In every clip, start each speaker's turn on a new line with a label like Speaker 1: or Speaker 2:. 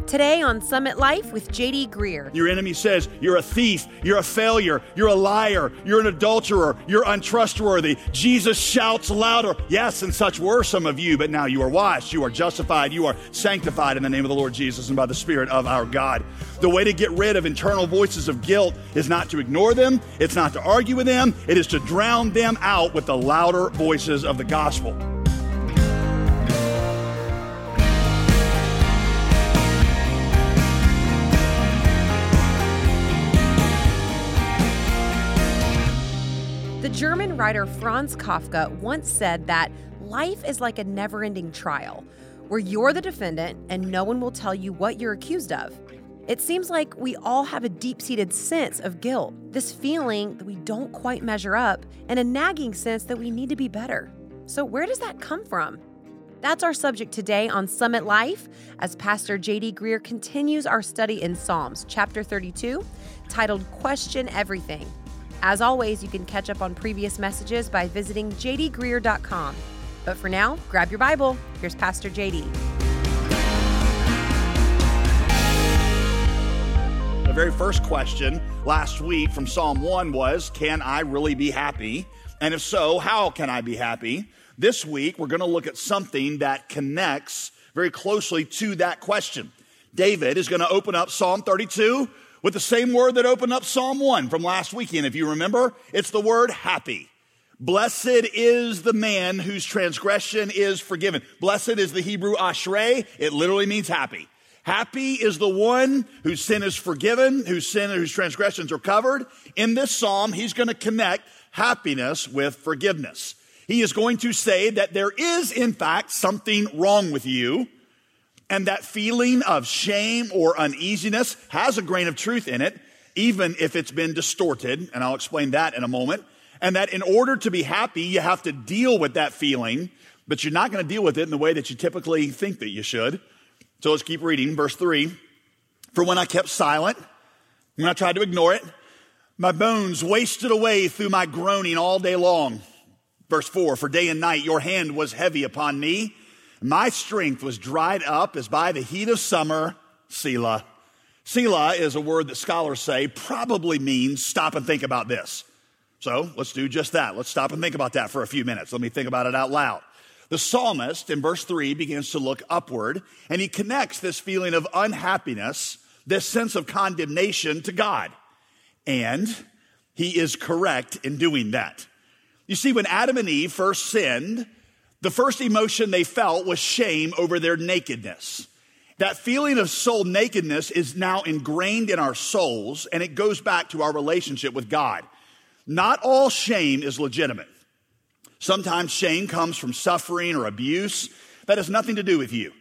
Speaker 1: Today on Summit Life with J.D. Greear.
Speaker 2: Your enemy says you're a thief, you're a failure, you're a liar, you're an adulterer, you're untrustworthy. Jesus shouts louder, yes, and such were some of you, but now you are washed, you are justified, you are sanctified in the name of the Lord Jesus and by the Spirit of our God. The way to get rid of internal voices of guilt is not to ignore them, it's not to argue with them, it is to drown them out with the louder voices of the gospel.
Speaker 1: The German writer Franz Kafka once said that life is like a never-ending trial, where you're the defendant and no one will tell you what you're accused of. It seems like we all have a deep-seated sense of guilt, this feeling that we don't quite measure up, and a nagging sense that we need to be better. So where does that come from? That's our subject today on Summit Life, as Pastor J.D. Greear continues our study in Psalms, chapter 32, titled Question Everything. As always, you can catch up on previous messages by visiting jdgreear.com. But for now, grab your Bible. Here's Pastor JD.
Speaker 2: The very first question last week from Psalm 1 was, can I really be happy? And if so, how can I be happy? This week, we're going to look at something that connects very closely to that question. David is going to open up Psalm 32 with the same word that opened up Psalm 1 from last weekend. If you remember, it's the word happy. Blessed is the man whose transgression is forgiven. Blessed is the Hebrew ashrei. It literally means happy. Happy is the one whose sin is forgiven, whose transgressions are covered. In this psalm, he's going to connect happiness with forgiveness. He is going to say that there is, in fact, something wrong with you. And that feeling of shame or uneasiness has a grain of truth in it, even if it's been distorted, and I'll explain that in a moment. And that in order to be happy, you have to deal with that feeling, but you're not going to deal with it in the way that you typically think that you should. So let's keep reading, verse 3. For when I kept silent, when I tried to ignore it, my bones wasted away through my groaning all day long. Verse 4, for day and night your hand was heavy upon me. My strength was dried up as by the heat of summer, Selah. Selah is a word that scholars say probably means stop and think about this. So let's do just that. Let's stop and think about that for a few minutes. Let me think about it out loud. The psalmist in verse 3 begins to look upward, and he connects this feeling of unhappiness, this sense of condemnation to God. And he is correct in doing that. You see, when Adam and Eve first sinned, the first emotion they felt was shame over their nakedness. That feeling of soul nakedness is now ingrained in our souls, and it goes back to our relationship with God. Not all shame is legitimate. Sometimes shame comes from suffering or abuse. That has nothing to do with you.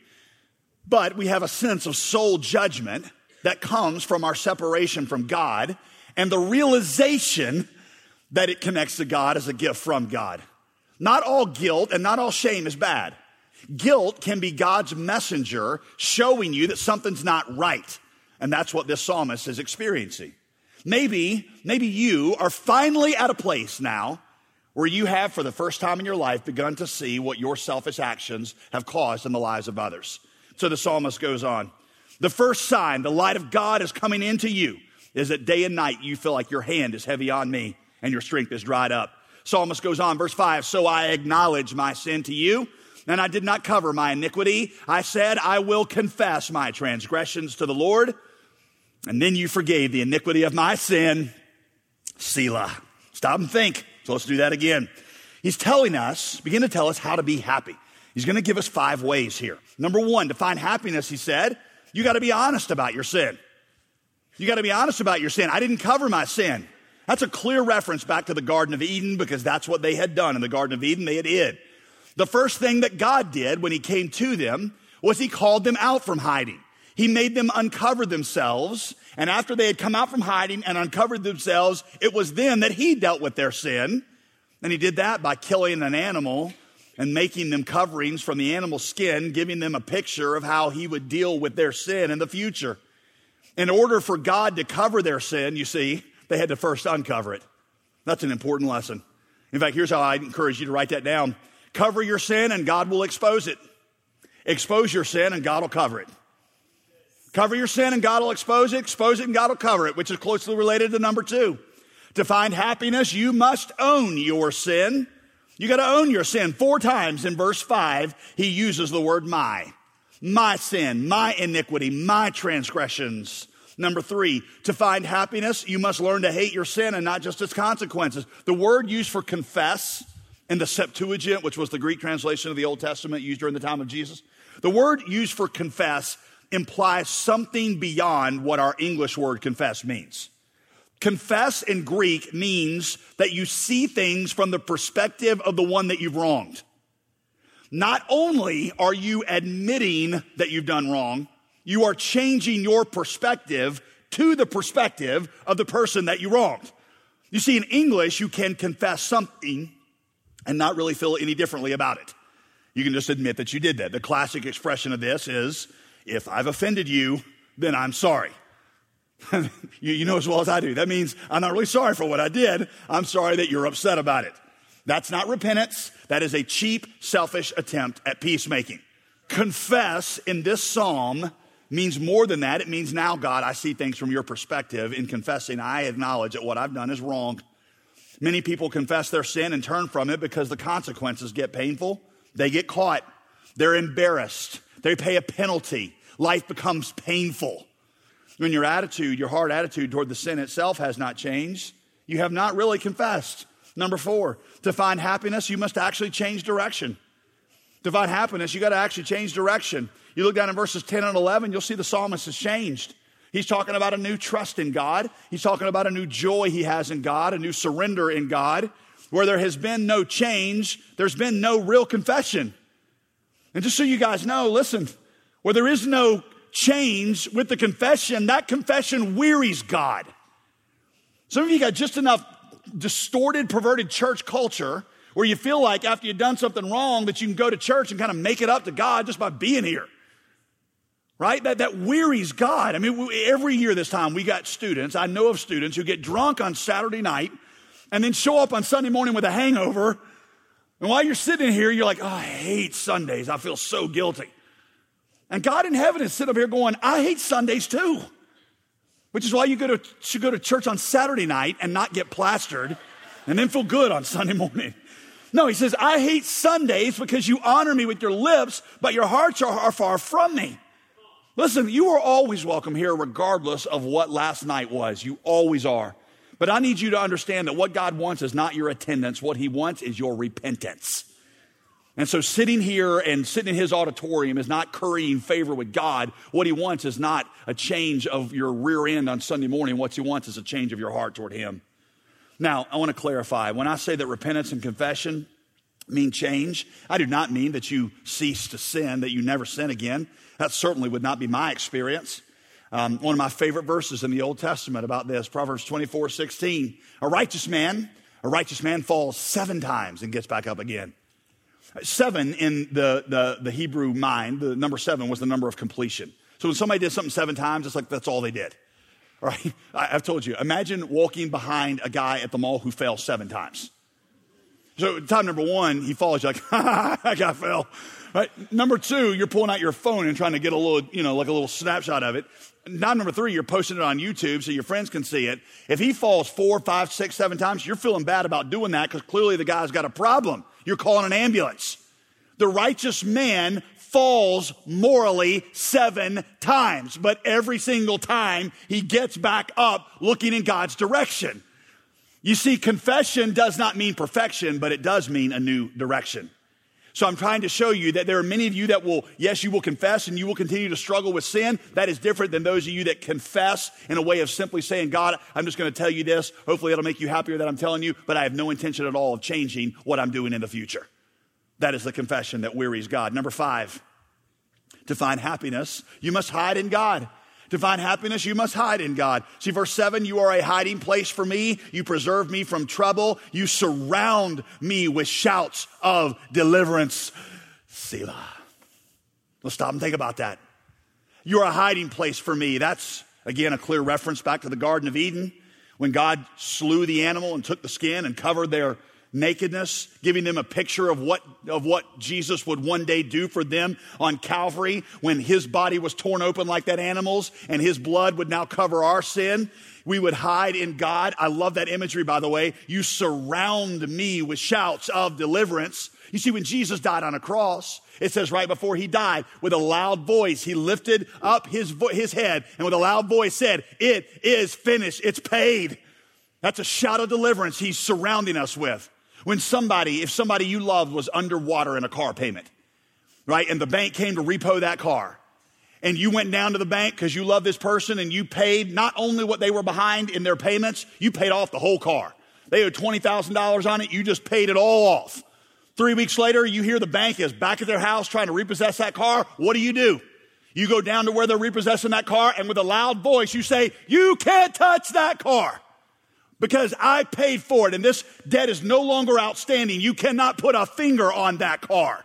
Speaker 2: But we have a sense of soul judgment that comes from our separation from God and the realization that it connects to God as a gift from God. Not all guilt and not all shame is bad. Guilt can be God's messenger showing you that something's not right. And that's what this psalmist is experiencing. Maybe you are finally at a place now where you have, for the first time in your life, begun to see what your selfish actions have caused in the lives of others. So the psalmist goes on. The first sign the light of God is coming into you is that day and night you feel like your hand is heavy on me and your strength is dried up. Psalmist goes on, verse 5, so I acknowledge my sin to you, and I did not cover my iniquity. I said, I will confess my transgressions to the Lord, and then you forgave the iniquity of my sin, Selah. Stop and think. So let's do that again. He's begin to tell us how to be happy. He's going to give us 5 ways here. Number 1, to find happiness, he said, you got to be honest about your sin. You got to be honest about your sin. I didn't cover my sin. That's a clear reference back to the Garden of Eden because that's what they had done in the Garden of Eden. They had hid. The first thing that God did when he came to them was he called them out from hiding. He made them uncover themselves. And after they had come out from hiding and uncovered themselves, it was then that he dealt with their sin. And he did that by killing an animal and making them coverings from the animal skin, giving them a picture of how he would deal with their sin in the future. In order for God to cover their sin, you see, they had to first uncover it. That's an important lesson. In fact, here's how I encourage you to write that down. Cover your sin and God will expose it. Expose your sin and God will cover it. Cover your sin and God will expose it and God will cover it, which is closely related to number 2. To find happiness, you must own your sin. You got to own your sin. 4 times in verse 5, he uses the word my. My sin, my iniquity, my transgressions. Number 3, to find happiness, you must learn to hate your sin and not just its consequences. The word used for confess in the Septuagint, which was the Greek translation of the Old Testament used during the time of Jesus, the word used for confess implies something beyond what our English word confess means. Confess in Greek means that you see things from the perspective of the one that you've wronged. Not only are you admitting that you've done wrong, you are changing your perspective to the perspective of the person that you wronged. You see, in English, you can confess something and not really feel any differently about it. You can just admit that you did that. The classic expression of this is, if I've offended you, then I'm sorry. You know as well as I do. That means I'm not really sorry for what I did. I'm sorry that you're upset about it. That's not repentance. That is a cheap, selfish attempt at peacemaking. Confess in this psalm means more than that. It means, now, God, I see things from your perspective. In confessing, I acknowledge that what I've done is wrong. Many people confess their sin and turn from it because the consequences get painful. They get caught. They're embarrassed. They pay a penalty. Life becomes painful. When your attitude, your hard attitude toward the sin itself has not changed, you have not really confessed. Number 4, to find happiness, you must actually change direction. To find happiness, you got to actually change direction. You look down in verses 10 and 11, you'll see the psalmist has changed. He's talking about a new trust in God. He's talking about a new joy he has in God, a new surrender in God. Where there has been no change, there's been no real confession. And just so you guys know, listen, where there is no change with the confession, that confession wearies God. Some of you got just enough distorted, perverted church culture where you feel like after you've done something wrong that you can go to church and kind of make it up to God just by being here. Right? That wearies God. I mean, every year this time we got students, I know of students who get drunk on Saturday night and then show up on Sunday morning with a hangover. And while you're sitting here, you're like, oh, I hate Sundays. I feel so guilty. And God in heaven is sitting up here going, I hate Sundays too. Which is why you should go to church on Saturday night and not get plastered and then feel good on Sunday morning. No, he says, I hate Sundays because you honor me with your lips, but your hearts are far from me. Listen, you are always welcome here regardless of what last night was. You always are. But I need you to understand that what God wants is not your attendance. What he wants is your repentance. And so sitting here and sitting in his auditorium is not currying favor with God. What he wants is not a change of your rear end on Sunday morning. What he wants is a change of your heart toward him. Now, I want to clarify. When I say that repentance and confession mean change, I do not mean that you cease to sin, that you never sin again. That certainly would not be my experience. One of my favorite verses in the Old Testament about this, Proverbs 24:16. A righteous man falls 7 times and gets back up again. 7 in the Hebrew mind, the number 7 was the number of completion. So when somebody did something 7 times, it's like that's all they did. All right? I've told you, imagine walking behind a guy at the mall who fell 7 times. So time number 1, he falls, you're like, that guy fell. Right? Number 2, you're pulling out your phone and trying to get a little, like a little snapshot of it. Now, number 3, you're posting it on YouTube so your friends can see it. If he falls 4, 5, 6, 7 times, you're feeling bad about doing that because clearly the guy's got a problem. You're calling an ambulance. The righteous man falls morally 7 times, but every single time he gets back up looking in God's direction. You see, confession does not mean perfection, but it does mean a new direction. So I'm trying to show you that there are many of you that you will confess and you will continue to struggle with sin. That is different than those of you that confess in a way of simply saying, God, I'm just going to tell you this. Hopefully it'll make you happier that I'm telling you, but I have no intention at all of changing what I'm doing in the future. That is the confession that wearies God. Number 5, to find happiness, you must hide in God. To find happiness, you must hide in God. See, verse 7, you are a hiding place for me. You preserve me from trouble. You surround me with shouts of deliverance. Selah. Let's stop and think about that. You're a hiding place for me. That's, again, a clear reference back to the Garden of Eden when God slew the animal and took the skin and covered their nakedness, giving them a picture of what Jesus would one day do for them on Calvary when his body was torn open like that animal's and his blood would now cover our sin. We would hide in God. I love that imagery, by the way. You surround me with shouts of deliverance. You see, when Jesus died on a cross, it says right before he died, with a loud voice, he lifted up his head and with a loud voice said, "It is finished. It's paid." That's a shout of deliverance he's surrounding us with. When if somebody you loved was underwater in a car payment, right? And the bank came to repo that car. And you went down to the bank because you love this person and you paid not only what they were behind in their payments, you paid off the whole car. They owed $20,000 on it. You just paid it all off. 3 weeks later, you hear the bank is back at their house trying to repossess that car. What do? You go down to where they're repossessing that car and with a loud voice, you say, "You can't touch that car because I paid for it and this debt is no longer outstanding. You cannot put a finger on that car."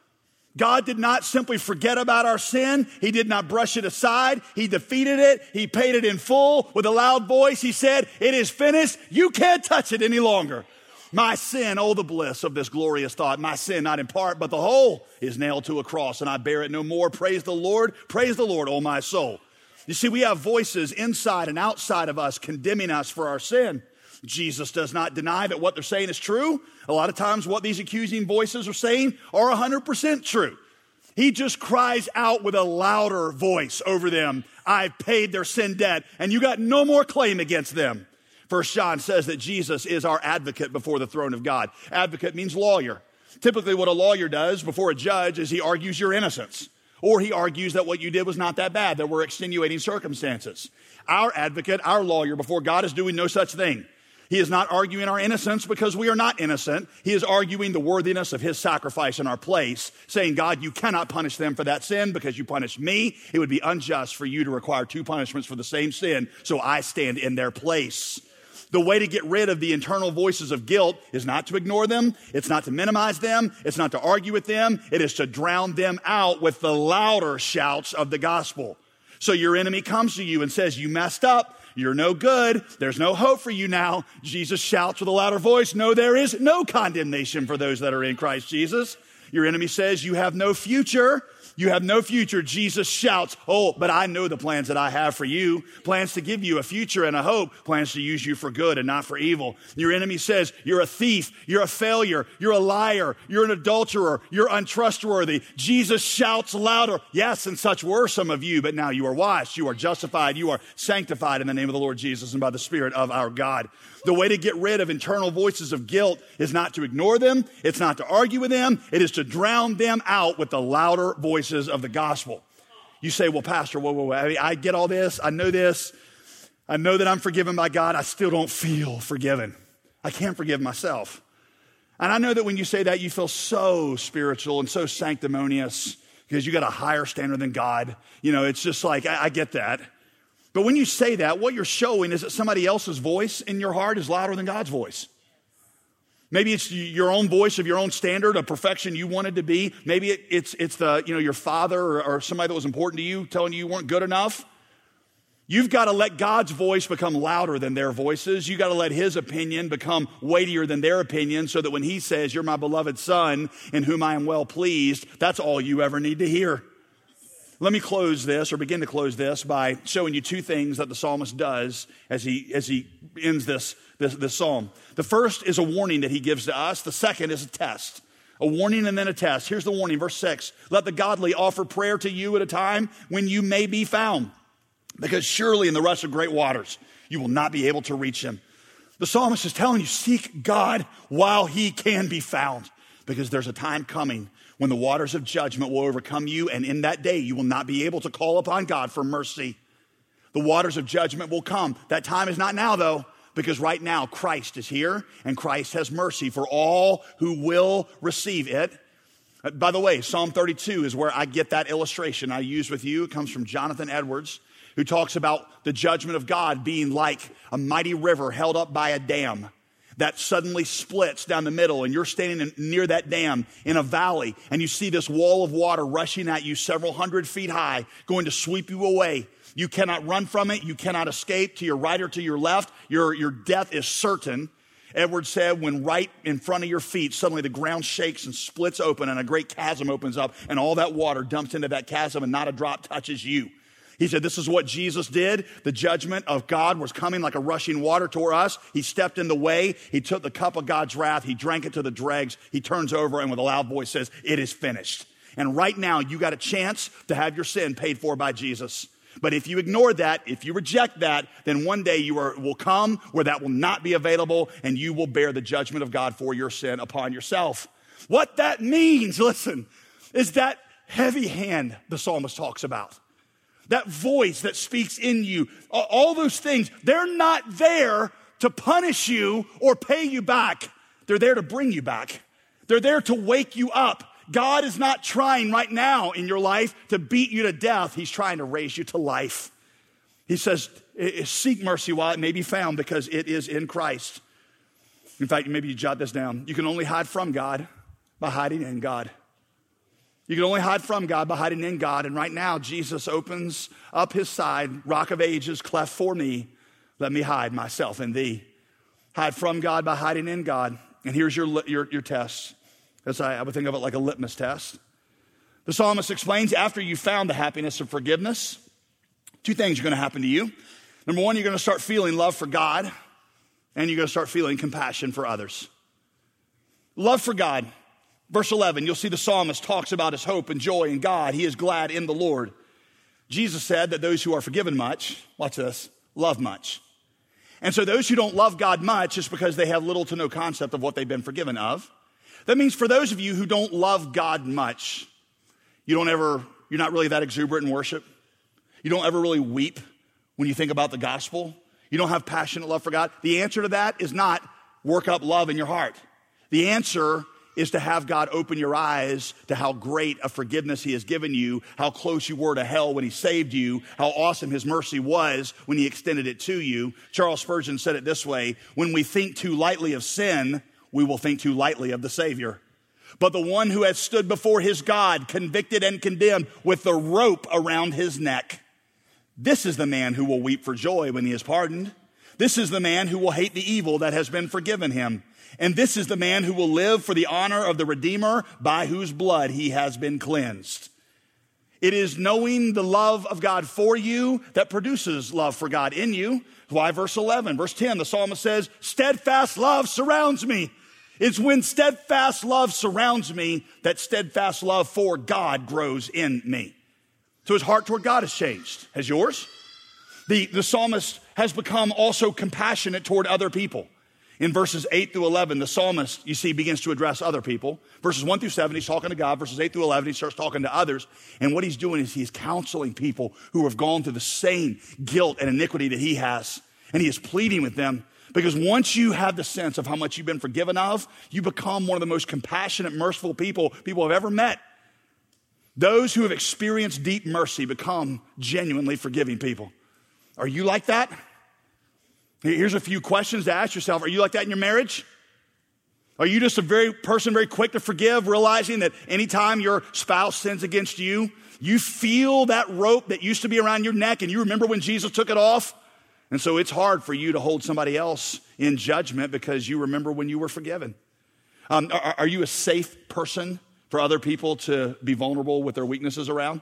Speaker 2: God did not simply forget about our sin. He did not brush it aside. He defeated it. He paid it in full. With a loud voice, he said, "It is finished. You can't touch it any longer. My sin," oh, the bliss of this glorious thought, "my sin, not in part, but the whole, is nailed to a cross, and I bear it no more. Praise the Lord, oh my soul." You see, we have voices inside and outside of us condemning us for our sin. Jesus does not deny that what they're saying is true. A lot of times what these accusing voices are saying are 100% true. He just cries out with a louder voice over them, "I've paid their sin debt, and you got no more claim against them." 1 John says that Jesus is our advocate before the throne of God. Advocate means lawyer. Typically what a lawyer does before a judge is he argues your innocence, or he argues that what you did was not that bad. There were extenuating circumstances. Our advocate, our lawyer before God, is doing no such thing. He is not arguing our innocence because we are not innocent. He is arguing the worthiness of his sacrifice in our place, saying, "God, you cannot punish them for that sin because you punished me. It would be unjust for you to require two punishments for the same sin, so I stand in their place." The way to get rid of the internal voices of guilt is not to ignore them. It's not to minimize them. It's not to argue with them. It is to drown them out with the louder shouts of the gospel. So your enemy comes to you and says, "You messed up. You're no good. There's no hope for you now." Jesus shouts with a louder voice, "No, there is no condemnation for those that are in Christ Jesus." Your enemy says, "You have no future. You have no future." Jesus shouts, "Oh, but I know the plans that I have for you. Plans to give you a future and a hope. Plans to use you for good and not for evil." Your enemy says, "You're a thief. You're a failure. You're a liar. You're an adulterer. You're untrustworthy." Jesus shouts louder, "Yes, and such were some of you, but now you are washed. You are justified. You are sanctified in the name of the Lord Jesus and by the Spirit of our God." The way to get rid of internal voices of guilt is not to ignore them. It's not to argue with them. It is to drown them out with the louder voices of the gospel. You say, "Well, Pastor, whoa. I get all this. I know this. I know that I'm forgiven by God. I still don't feel forgiven. I can't forgive myself." And I know that when you say that, you feel so spiritual and so sanctimonious because you got a higher standard than God. It's just like, I get that. But when you say that, what you're showing is that somebody else's voice in your heart is louder than God's voice. Maybe it's your own voice of your own standard of perfection you wanted to be. Maybe it's your father or somebody that was important to you telling you weren't good enough. You've got to let God's voice become louder than their voices. You've got to let his opinion become weightier than their opinion so that when he says, "You're my beloved son in whom I am well pleased," that's all you ever need to hear. Let me begin to close this by showing you two things that the psalmist does as he ends this psalm. The first is a warning that he gives to us. The second is a test. A warning and then a test. Here's the warning, verse 6. "Let the godly offer prayer to you at a time when you may be found, because surely in the rush of great waters you will not be able to reach him." The psalmist is telling you, seek God while he can be found, because there's a time coming when the waters of judgment will overcome you, and in that day you will not be able to call upon God for mercy. The waters of judgment will come. That time is not now, though, because right now Christ is here, and Christ has mercy for all who will receive it. By the way, Psalm 32 is where I get that illustration I use with you. It comes from Jonathan Edwards, who talks about the judgment of God being like a mighty river held up by a dam that suddenly splits down the middle, and you're standing near that dam in a valley, and you see this wall of water rushing at you several hundred feet high, going to sweep you away. You cannot run from it. You cannot escape to your right or to your left. Your death is certain. Edwards said, when right in front of your feet, suddenly the ground shakes and splits open and a great chasm opens up and all that water dumps into that chasm and not a drop touches you. He said, this is what Jesus did. The judgment of God was coming like a rushing water toward us. He stepped in the way. He took the cup of God's wrath. He drank it to the dregs. He turns over and with a loud voice says, it is finished. And right now, you got a chance to have your sin paid for by Jesus. But if you ignore that, if you reject that, then one day will come where that will not be available and you will bear the judgment of God for your sin upon yourself. What that means, listen, is that heavy hand the psalmist talks about. That voice that speaks in you, all those things, they're not there to punish you or pay you back. They're there to bring you back. They're there to wake you up. God is not trying right now in your life to beat you to death. He's trying to raise you to life. He says, seek mercy while it may be found because it is in Christ. In fact, maybe you jot this down. You can only hide from God by hiding in God. You can only hide from God by hiding in God. And right now, Jesus opens up his side, rock of ages, cleft for me. Let me hide myself in thee. Hide from God by hiding in God. And here's your test. As I would think of it like a litmus test. The psalmist explains after you found the happiness of forgiveness, two things are going to happen to you. Number one, you're going to start feeling love for God, and you're going to start feeling compassion for others. Love for God. Verse 11, you'll see the psalmist talks about his hope and joy in God. He is glad in the Lord. Jesus said that those who are forgiven much, watch this, love much. And so those who don't love God much is because they have little to no concept of what they've been forgiven of. That means for those of you who don't love God much, you're not really that exuberant in worship. You don't ever really weep when you think about the gospel. You don't have passionate love for God. The answer to that is not work up love in your heart. The answer is to have God open your eyes to how great a forgiveness he has given you, how close you were to hell when he saved you, how awesome his mercy was when he extended it to you. Charles Spurgeon said it this way, when we think too lightly of sin, we will think too lightly of the Savior. But the one who has stood before his God, convicted and condemned with the rope around his neck, this is the man who will weep for joy when he is pardoned. This is the man who will hate the evil that has been forgiven him. And this is the man who will live for the honor of the Redeemer by whose blood he has been cleansed. It is knowing the love of God for you that produces love for God in you. Why verse 11, verse 10, the psalmist says, steadfast love surrounds me. It's when steadfast love surrounds me that steadfast love for God grows in me. So his heart toward God has changed. Has yours? The psalmist has become also compassionate toward other people. In verses 8 through 11, the psalmist, you see, begins to address other people. Verses 1 through 7, he's talking to God. Verses 8 through 11, he starts talking to others. And what he's doing is he's counseling people who have gone through the same guilt and iniquity that he has. And he is pleading with them. Because once you have the sense of how much you've been forgiven of, you become one of the most compassionate, merciful people have ever met. Those who have experienced deep mercy become genuinely forgiving people. Are you like that? Here's a few questions to ask yourself. Are you like that in your marriage? Are you just a very quick to forgive, realizing that anytime your spouse sins against you, you feel that rope that used to be around your neck and you remember when Jesus took it off? And so it's hard for you to hold somebody else in judgment because you remember when you were forgiven. Are you a safe person for other people to be vulnerable with their weaknesses around?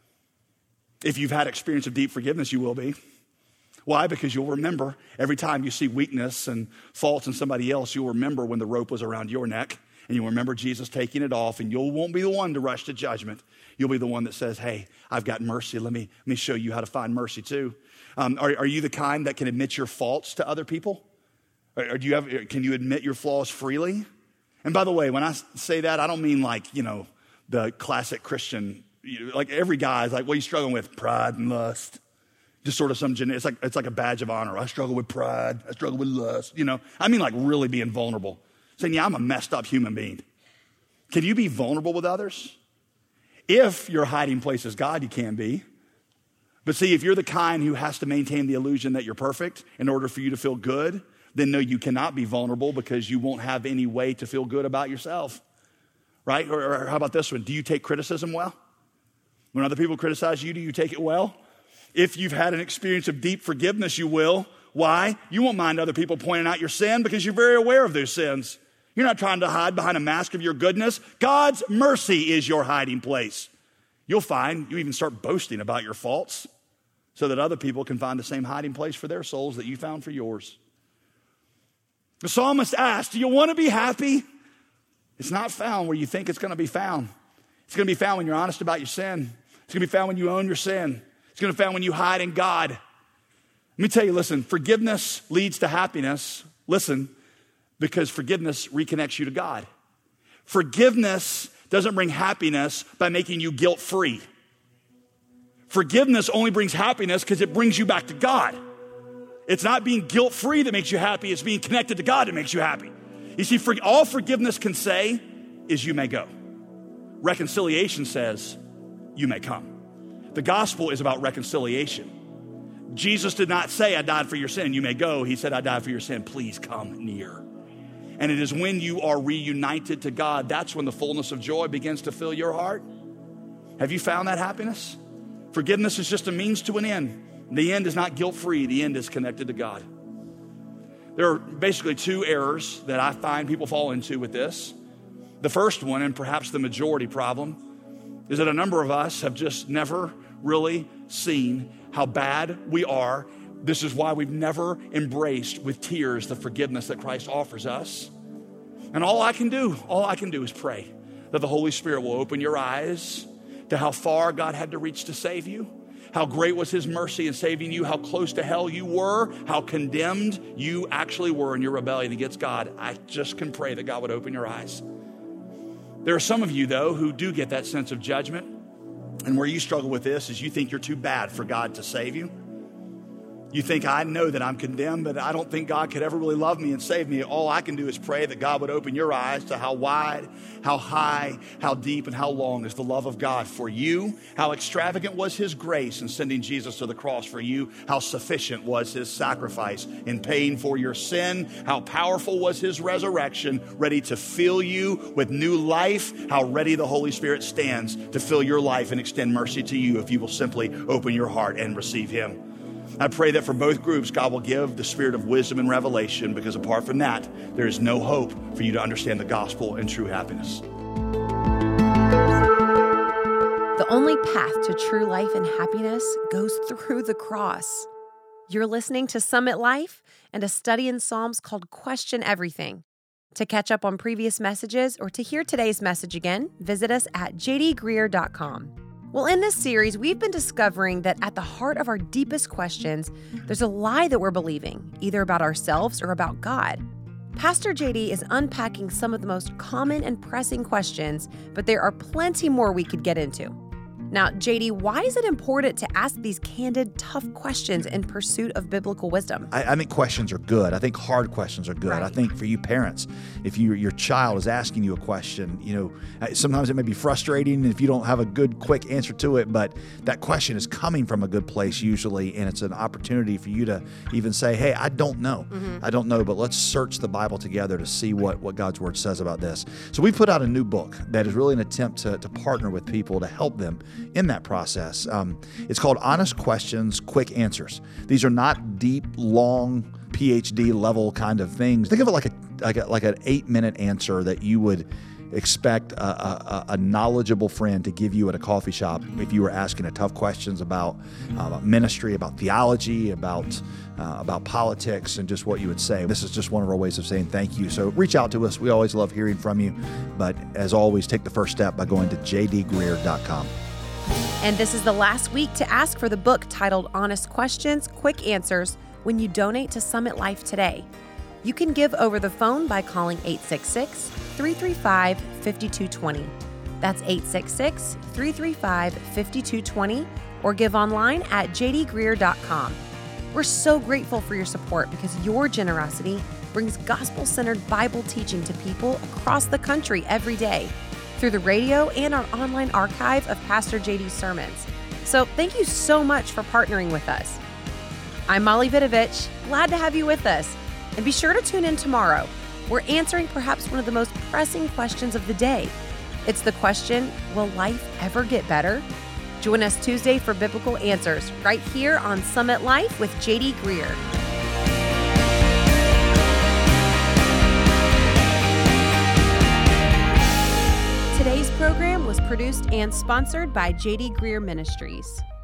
Speaker 2: If you've had experience of deep forgiveness, you will be. Why? Because you'll remember every time you see weakness and faults in somebody else, you'll remember when the rope was around your neck and you'll remember Jesus taking it off and you won't be the one to rush to judgment. You'll be the one that says, hey, I've got mercy. Let me show you how to find mercy too. Are you the kind that can admit your faults to other people? Or can you admit your flaws freely? And by the way, when I say that, I don't mean like, the classic Christian, like every guy is like, what are you struggling with? Pride and lust. Just sort of it's like a badge of honor. I struggle with pride. I struggle with lust. I mean like really being vulnerable. Saying, yeah, I'm a messed up human being. Can you be vulnerable with others? If your hiding place is God, you can be. But see, if you're the kind who has to maintain the illusion that you're perfect in order for you to feel good, then no, you cannot be vulnerable because you won't have any way to feel good about yourself. Right? Or how about this one? Do you take criticism well? When other people criticize you, do you take it well? If you've had an experience of deep forgiveness, you will. Why? You won't mind other people pointing out your sin because you're very aware of those sins. You're not trying to hide behind a mask of your goodness. God's mercy is your hiding place. You'll find you even start boasting about your faults so that other people can find the same hiding place for their souls that you found for yours. The psalmist asked, do you want to be happy? It's not found where you think it's going to be found. It's going to be found when you're honest about your sin. It's going to be found when you own your sin. It's going to be found when you hide in God. Let me tell you, listen, forgiveness leads to happiness. Listen, because forgiveness reconnects you to God. Forgiveness doesn't bring happiness by making you guilt-free. Forgiveness only brings happiness because it brings you back to God. It's not being guilt-free that makes you happy. It's being connected to God that makes you happy. You see, all forgiveness can say is you may go. Reconciliation says you may come. The gospel is about reconciliation. Jesus did not say, I died for your sin, you may go. He said, I died for your sin, please come near. And it is when you are reunited to God, that's when the fullness of joy begins to fill your heart. Have you found that happiness? Forgiveness is just a means to an end. The end is not guilt-free. The end is connected to God. There are basically two errors that I find people fall into with this. The first one, and perhaps the majority problem, is that a number of us have just never really seen how bad we are. This is why we've never embraced with tears the forgiveness that Christ offers us. And all I can do is pray that the Holy Spirit will open your eyes to how far God had to reach to save you, how great was his mercy in saving you, how close to hell you were, how condemned you actually were in your rebellion against God. I just can pray that God would open your eyes. There are some of you, though, who do get that sense of judgment. And where you struggle with this is you think you're too bad for God to save you. You think, I know that I'm condemned, but I don't think God could ever really love me and save me. All I can do is pray that God would open your eyes to how wide, how high, how deep, and how long is the love of God for you, how extravagant was his grace in sending Jesus to the cross for you, how sufficient was his sacrifice in paying for your sin, how powerful was his resurrection, ready to fill you with new life, how ready the Holy Spirit stands to fill your life and extend mercy to you if you will simply open your heart and receive him. I pray that for both groups, God will give the spirit of wisdom and revelation, because apart from that, there is no hope for you to understand the gospel and true happiness.
Speaker 1: The only path to true life and happiness goes through the cross. You're listening to Summit Life and a study in Psalms called Question Everything. To catch up on previous messages or to hear today's message again, visit us at jdgreer.com. Well, in this series, we've been discovering that at the heart of our deepest questions, there's a lie that we're believing, either about ourselves or about God. Pastor JD is unpacking some of the most common and pressing questions, but there are plenty more we could get into. Now, JD, why is it important to ask these candid, tough questions in pursuit of biblical wisdom?
Speaker 3: I think questions are good. I think hard questions are good. Right. I think for you parents, if your child is asking you a question, sometimes it may be frustrating if you don't have a good, quick answer to it, but that question is coming from a good place usually, and it's an opportunity for you to even say, hey, I don't know. I don't know, but let's search the Bible together to see what God's Word says about this. So we put out a new book that is really an attempt to partner with people to help them in that process. It's called Honest Questions, Quick Answers. These are not deep, long, PhD level kind of things. Think of it like an 8-minute answer that you would expect a knowledgeable friend to give you at a coffee shop if you were asking a tough questions about ministry, about theology, about politics, and just what you would say. This is just one of our ways of saying thank you. So reach out to us. We always love hearing from you. But as always, take the first step by going to jdgreer.com.
Speaker 1: And this is the last week to ask for the book titled Honest Questions, Quick Answers when you donate to Summit Life today. You can give over the phone by calling 866-335-5220. That's 866-335-5220, or give online at jdgreer.com. We're so grateful for your support because your generosity brings gospel-centered Bible teaching to people across the country every day, through the radio and our online archive of Pastor JD's sermons. So thank you so much for partnering with us. I'm Molly Vidovich, glad to have you with us. And be sure to tune in tomorrow. We're answering perhaps one of the most pressing questions of the day. It's the question, will life ever get better? Join us Tuesday for Biblical Answers right here on Summit Life with JD Greer. Today's program was produced and sponsored by J.D. Greer Ministries.